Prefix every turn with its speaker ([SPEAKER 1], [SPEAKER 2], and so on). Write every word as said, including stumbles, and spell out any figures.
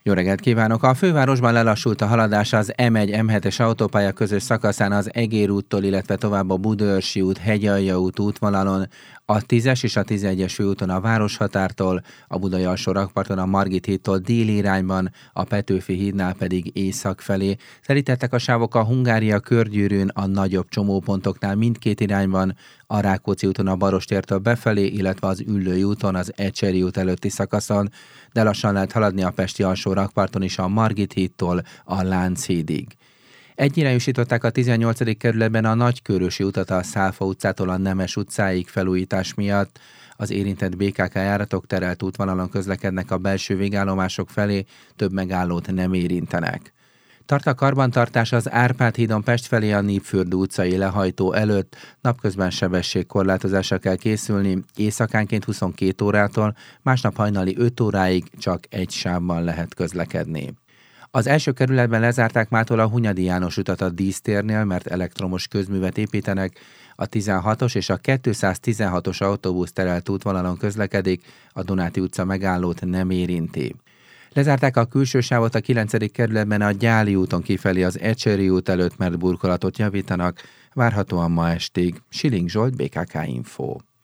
[SPEAKER 1] Jó reggelt kívánok! A fővárosban lelassult a haladás az em egy em hetes autópálya közös szakaszán az Egér úttól, illetve tovább a Budaörsi út, Hegyalja út útvonalon, a tízes és a tizenegyes főúton a Városhatártól, a Budai Alsó-rakparton a Margit hídtól déli irányban, a Petőfi hídnál pedig észak felé. Terítettek a sávok a Hungária körgyűrűn, a nagyobb csomópontoknál mindkét irányban, a Rákóczi úton a Barostértől befelé, illetve az Üllői úton az Ecseri út előtti szakaszon, de lassan lehet haladni a Pesti Alsó-rakparton is a Margit hídtól a Lánchídig. Egyirányosították a tizennyolcadik kerületben a Nagykőrösi utat a Szálfa utcától a Nemes utcáig felújítás miatt. Az érintett bé ká ká járatok terelt útvonalon közlekednek a belső végállomások felé, több megállót nem érintenek. Tart a karbantartás az Árpád hídon Pest felé a Népfürdő utcai lehajtó előtt, napközben sebességkorlátozásra kell készülni, éjszakánként huszonkét órától, másnap hajnali öt óráig csak egy sávban lehet közlekedni. Az első kerületben lezárták mától a Hunyadi János utat a Dísztérnél, mert elektromos közművet építenek, a tizenhatos és a kétszáztizenhatos autóbusz terelt útvonalon közlekedik, a Donáti utca megállót nem érinti. Lezárták a külső sávot a kilencedik kerületben a Gyáli úton kifelé az Ecseri út előtt, mert burkolatot javítanak, várhatóan ma estig. Siling Zsolt, bé ká ká Info.